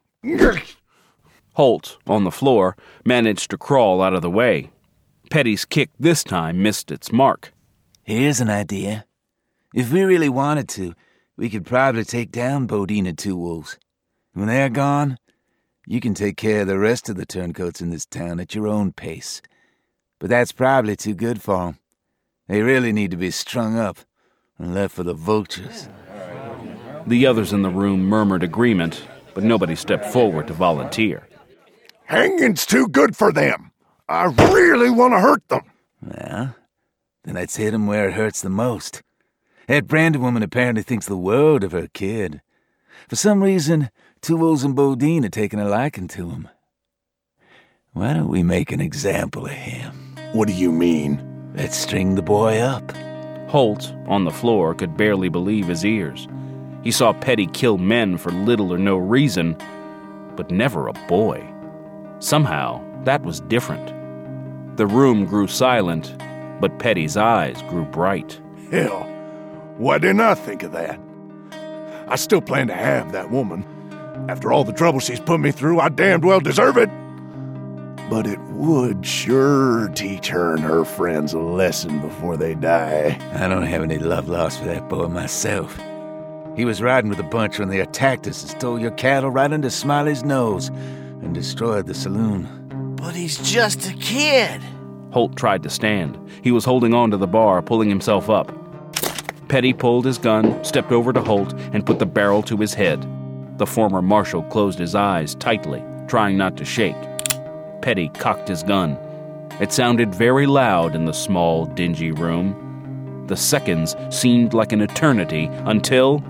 Holt, on the floor, managed to crawl out of the way. Petty's kick this time missed its mark. Here's an idea. If we really wanted to, we could probably take down Bodine and Two Wolves. When they're gone, you can take care of the rest of the turncoats in this town at your own pace. But that's probably too good for them. They really need to be strung up and left for the vultures. The others in the room murmured agreement, but nobody stepped forward to volunteer. Hanging's too good for them. I really want to hurt them. Well, then let's hit them where it hurts the most. That Brandon woman apparently thinks the world of her kid. For some reason, Two Wolves and Bodine are taking a liking to him. Why don't we make an example of him? What do you mean? Let's string the boy up. Holt, on the floor, could barely believe his ears. He saw Petty kill men for little or no reason, but never a boy. Somehow, that was different. The room grew silent, but Petty's eyes grew bright. Hell, why didn't I think of that? I still plan to have that woman. After all the trouble she's put me through, I damned well deserve it. But it would sure teach her and her friends a lesson before they die. I don't have any love lost for that boy myself. He was riding with a bunch when they attacked us and stole your cattle right under Smiley's nose and destroyed the saloon. But he's just a kid. Holt tried to stand. He was holding on to the bar, pulling himself up. Petty pulled his gun, stepped over to Holt, and put the barrel to his head. The former marshal closed his eyes tightly, trying not to shake. Petty cocked his gun. It sounded very loud in the small, dingy room. The seconds seemed like an eternity until...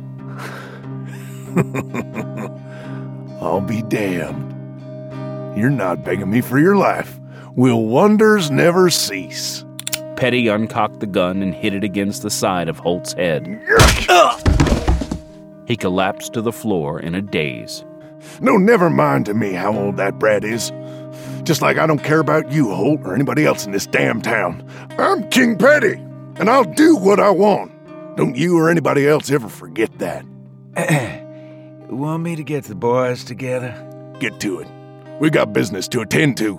I'll be damned. You're not begging me for your life. Will wonders never cease? Petty uncocked the gun and hit it against the side of Holt's head. He collapsed to the floor in a daze. No, never mind to me how old that brat is. Just like I don't care about you, Holt, or anybody else in this damn town. I'm King Petty, and I'll do what I want. Don't you or anybody else ever forget that. Want me to get the boys together? Get to it. We got business to attend to.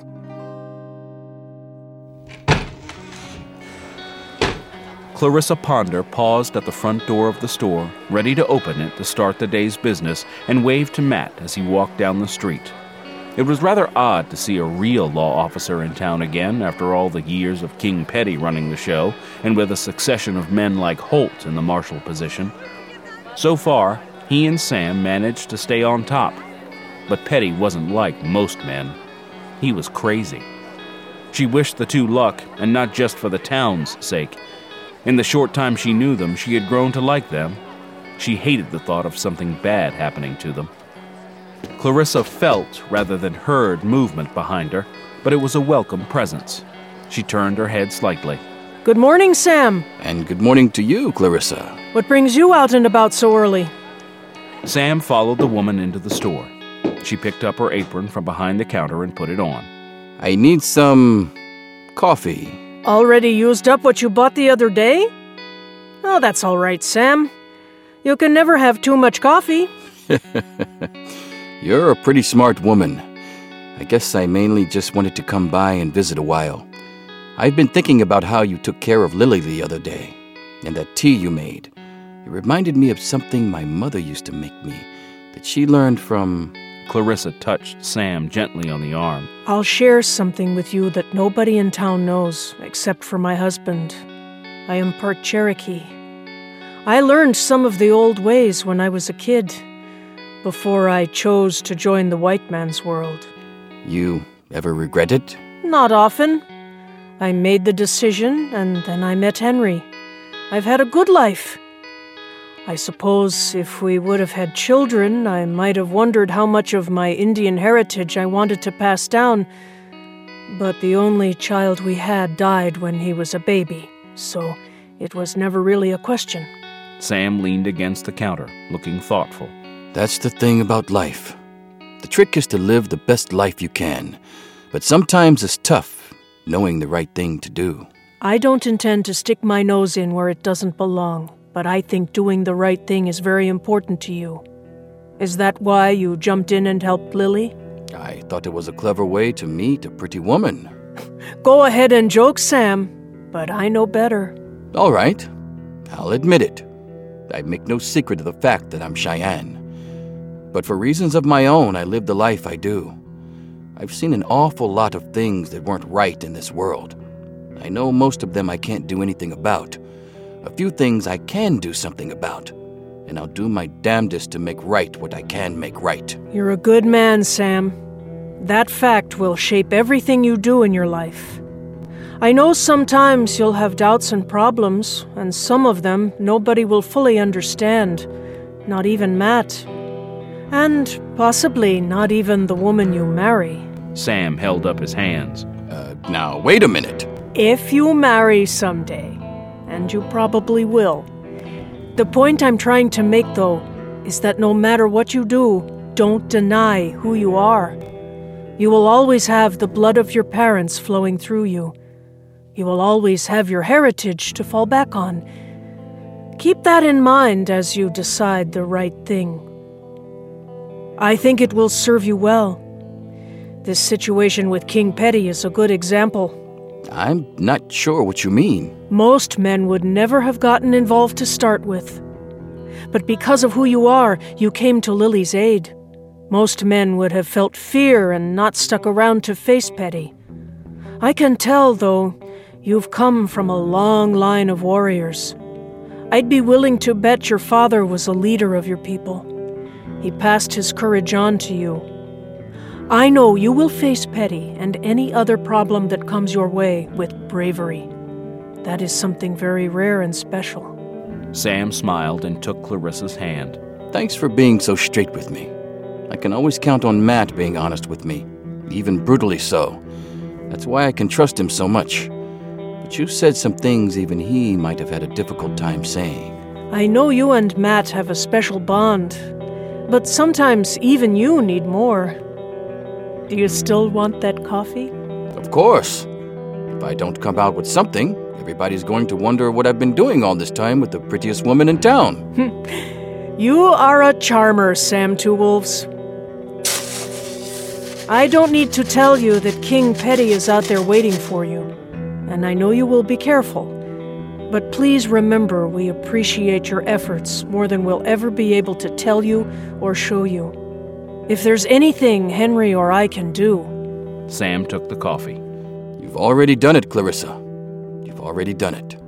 Clarissa Ponder paused at the front door of the store, ready to open it to start the day's business, and waved to Matt as he walked down the street. It was rather odd to see a real law officer in town again after all the years of King Petty running the show, and with a succession of men like Holt in the marshal position. So far, he and Sam managed to stay on top. But Petty wasn't like most men. He was crazy. She wished the two luck, and not just for the town's sake. In the short time she knew them, she had grown to like them. She hated the thought of something bad happening to them. Clarissa felt rather than heard movement behind her, but it was a welcome presence. She turned her head slightly. Good morning, Sam. And good morning to you, Clarissa. What brings you out and about so early? Sam followed the woman into the store. She picked up her apron from behind the counter and put it on. I need some coffee. Already used up what you bought the other day? Oh, that's all right, Sam. You can never have too much coffee. You're a pretty smart woman. I guess I mainly just wanted to come by and visit a while. I've been thinking about how you took care of Lily the other day, and that tea you made. It reminded me of something my mother used to make me, that she learned from... Clarissa touched Sam gently on the arm. I'll share something with you that nobody in town knows, except for my husband. I am part Cherokee. I learned some of the old ways when I was a kid, before I chose to join the white man's world. You ever regret it? Not often. I made the decision, and then I met Henry. I've had a good life. I suppose if we would have had children, I might have wondered how much of my Indian heritage I wanted to pass down. But the only child we had died when he was a baby, so it was never really a question. Sam leaned against the counter, looking thoughtful. That's the thing about life. The trick is to live the best life you can, but sometimes it's tough knowing the right thing to do. I don't intend to stick my nose in where it doesn't belong. But I think doing the right thing is very important to you. Is that why you jumped in and helped Lily? I thought it was a clever way to meet a pretty woman. Go ahead and joke, Sam, but I know better. All right, I'll admit it. I make no secret of the fact that I'm Cheyenne. But for reasons of my own, I live the life I do. I've seen an awful lot of things that weren't right in this world. I know most of them I can't do anything about. A few things I can do something about, and I'll do my damnedest to make right what I can make right. You're a good man, Sam. That fact will shape everything you do in your life. I know sometimes you'll have doubts and problems, and some of them nobody will fully understand, not even Matt. And possibly not even the woman you marry. Sam held up his hands. Now, wait a minute. If you marry someday, and you probably will. The point I'm trying to make, though, is that no matter what you do, don't deny who you are. You will always have the blood of your parents flowing through you. You will always have your heritage to fall back on. Keep that in mind as you decide the right thing. I think it will serve you well. This situation with King Petty is a good example. I'm not sure what you mean. Most men would never have gotten involved to start with. But because of who you are, you came to Lily's aid. Most men would have felt fear and not stuck around to face Petty. I can tell, though, you've come from a long line of warriors. I'd be willing to bet your father was a leader of your people. He passed his courage on to you. I know you will face Petty and any other problem that comes your way with bravery. That is something very rare and special. Sam smiled and took Clarissa's hand. Thanks for being so straight with me. I can always count on Matt being honest with me, even brutally so. That's why I can trust him so much. But you said some things even he might have had a difficult time saying. I know you and Matt have a special bond, but sometimes even you need more. Do you still want that coffee? Of course. If I don't come out with something, everybody's going to wonder what I've been doing all this time with the prettiest woman in town. You are a charmer, Sam Two Wolves. I don't need to tell you that King Petty is out there waiting for you, and I know you will be careful. But please remember we appreciate your efforts more than we'll ever be able to tell you or show you. If there's anything Henry or I can do... Sam took the coffee. You've already done it, Clarissa. You've already done it.